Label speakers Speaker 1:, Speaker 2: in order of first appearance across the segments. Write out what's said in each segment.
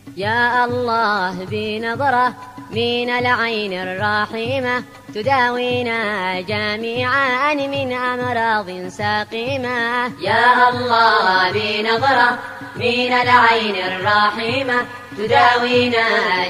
Speaker 1: يا الله بنظرة من العين الرحيمة تداوينا جميعا من أمراض سقيمة.
Speaker 2: يا الله بنظرة من العين الرحيمة تداوينا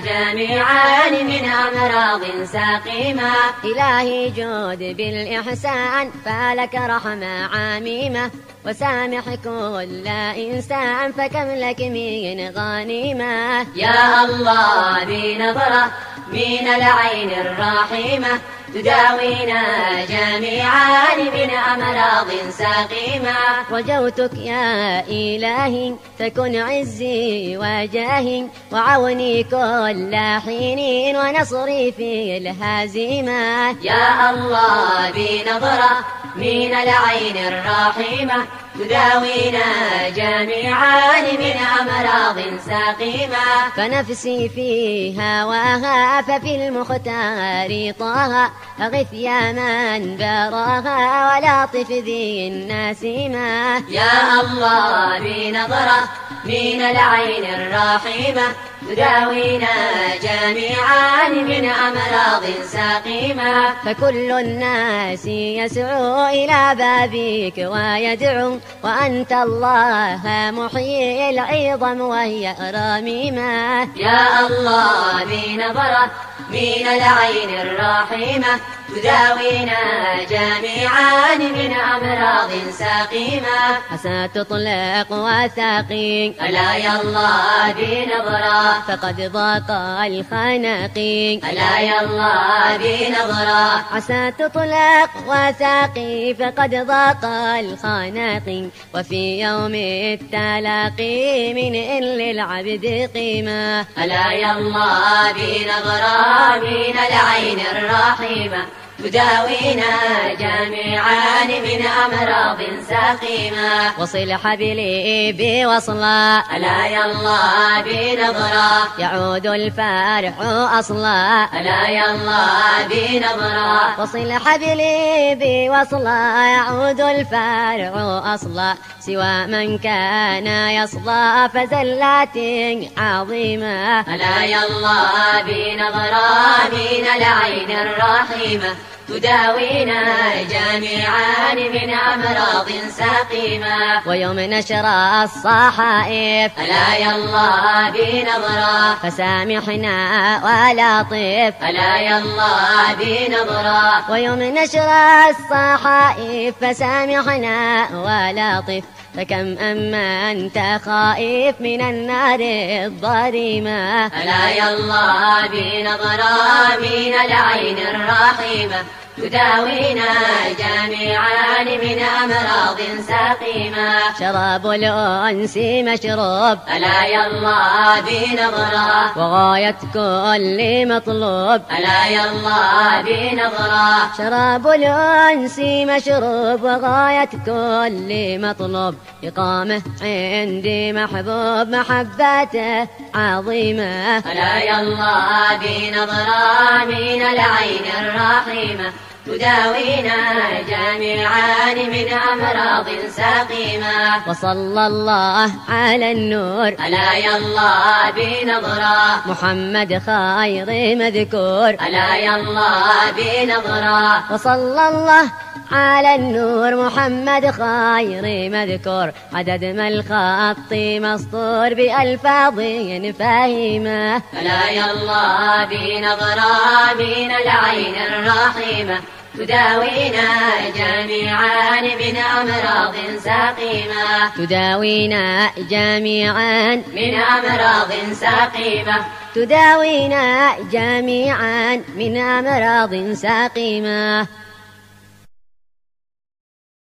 Speaker 2: جميعا من أمراض سقيمة.
Speaker 1: إلهي جود بالإحسان فلك رحمة عميمة وسامح كل إنسان فكم لك من غنيمة.
Speaker 2: يا الله بنظرة من العين الرحيمة تداوينا جميعا من أمراض سقيمة.
Speaker 1: رجوتك يا إلهي تكن عزي وجاهي وعوني كل حين ونصري في الهزيمة.
Speaker 2: يا الله بنظرة من العين الرحيمة تداوينا جميعا من أمراض سقيمة.
Speaker 1: فنفسي في هواها ففي المختار طه أغث يا من براها ولاطف ذي النسيمة.
Speaker 2: يا الله بنظرة من العين الرحيمة تداوينا جميعا من أمراض سقيمة.
Speaker 1: فكل الناس يسعو إلى بابك ويدعو وأنت الله محيي العظم وهي رميمة.
Speaker 2: يا الله بنظرة من العين الرحيمة تداوينا جميعا من أمراض سقيمة.
Speaker 1: عسى تطلق وثاقي
Speaker 2: ألا يا الله بنظرة
Speaker 1: فقد ضاق الخناقي.
Speaker 2: ألا يا الله بنظرة
Speaker 1: عسى تطلق وثاقي فقد ضاق الخناقي. وفي يوم التلاقي من إن للعبد قيمة.
Speaker 2: ألا يا الله بنظرة من العين الرحيمة تداوينا جميعا من أمراض سقيمة.
Speaker 1: وصل حبلي بوصلا
Speaker 2: ألا يا الله بنظرة
Speaker 1: يعود الفرح أصلا.
Speaker 2: ألا يا الله بنظرة
Speaker 1: وصل حبلي بوصلا يعود الفرح أصلا. سوى من كان يصلى فزلات عظيمة.
Speaker 2: ألا يا الله بنظرة من العين الرحيمة تداوينا جميعا من أمراض سقيمة.
Speaker 1: ويوم نشر الصحائف
Speaker 2: ألا يا الله بنظرة
Speaker 1: فسامحنا ولاطف.
Speaker 2: ألا يا الله بنظرة
Speaker 1: ويوم نشر الصحائف فسامحنا ولاطف. فكم أما أنت خائف من النار الضريمة.
Speaker 2: ألا يا الله بنظرة من العين الرحيمة تداوينا جميعا من أمراض سقيمة.
Speaker 1: شراب الأنس مشروب
Speaker 2: ألا يا الله بنظرة
Speaker 1: وغاية كل مطلوب.
Speaker 2: ألا يا الله بنظرة
Speaker 1: شراب الأنس مشروب وغاية كل مطلوب. إقامة عندي محبوب محبته عظيمة.
Speaker 2: ألا يا الله بنظرة من العين الرحيمة تداوينا جميعا من أمراض سقيمة.
Speaker 1: وصلى الله على النور
Speaker 2: ألا يا الله بنظرة
Speaker 1: محمد خير مذكور.
Speaker 2: ألا يا الله بنظرة
Speaker 1: وصلى الله على النور محمد خير مذكور. عدد ما الخط مسطور بألفاظ فاهمة.
Speaker 2: ألا يا الله بنظرة من العين الرحيمة تداوينا جميعا من أمراض سقيمة.
Speaker 1: تداوينا جميعا
Speaker 2: من أمراض سقيمة.
Speaker 1: تداوينا جميعا من أمراض سقيمة.